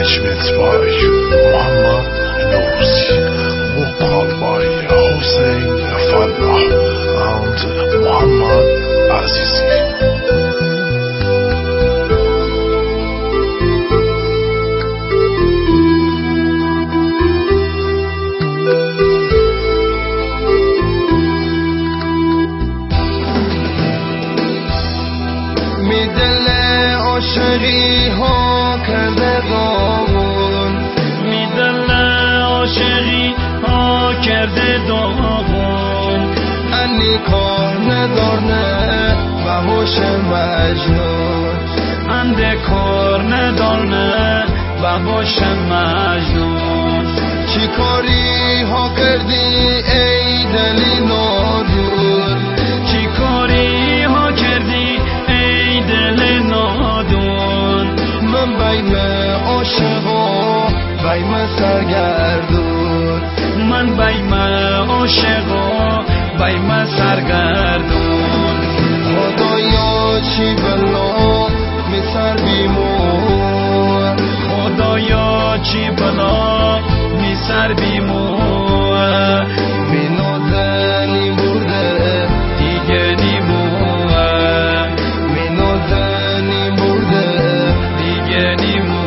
arrangement by Muhammad Nosi, vocal by Hussein Farah and Muhammad Azizi. عاشقی ها کرده داغون میدل عاشقی ها کرده داغون انی کار ندارنه و هوش مجنون انده کار ندارنه و هوش مجنون چی کاری ها کردی ای دلی نادون چی کاری ها کردی ای دل نادون من بیم عاشقا بیم سرگردون من بیم عاشقا بیم سرگردون خدایا چی بلا می سر بیمون خدایا چی بلا می سر بیمون می نازنی برده دیگه نیمون می نازنی برده دیگه نیمون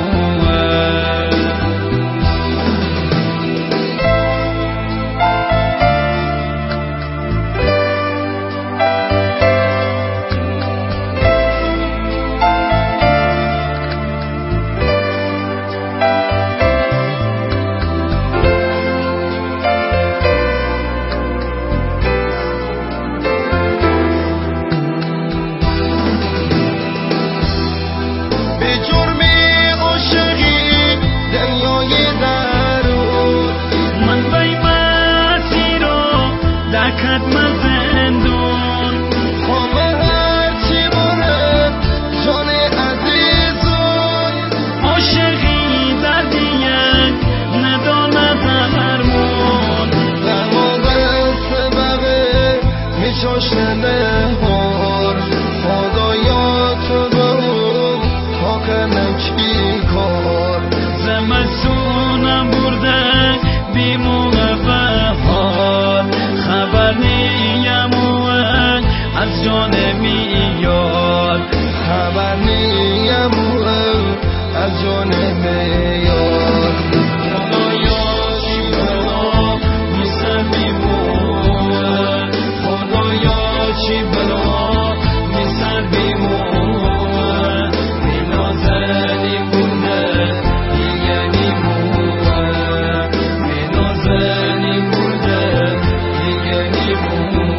من زندون خامه هرچی باره جان عزیزون عاشقی دردیه ندانه درمون درمان سبقه میشاشته نهار خدایا تو برون ها کنم چی کار زمستونم برده بیمونه بهار خبر نیم از جان میاد خبر نیم از جان میاد خدایا چی بلا میسر بیمون خدایا چی بلا میسر بیمون مینازنی برده دیگه نیمون مینازنی برده دیگه نیمون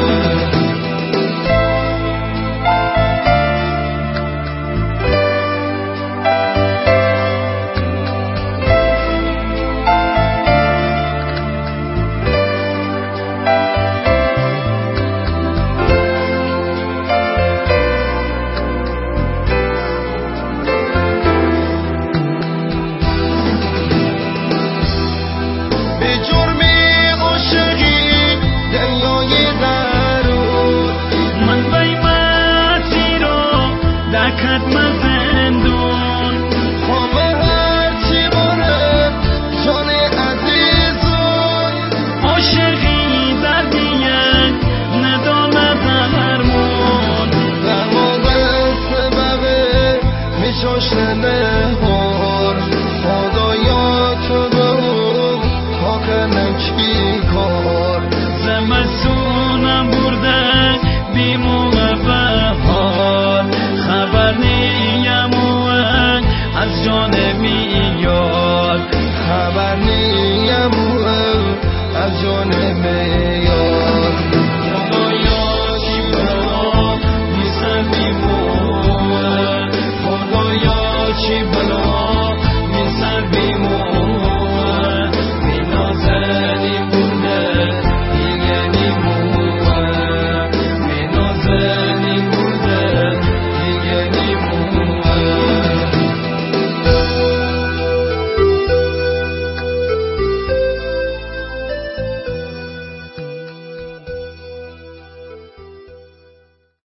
من زندون خامه هرچی باره جان عزیزون عاشقی دردیه ندانه درمون درمان سبقه میشاشته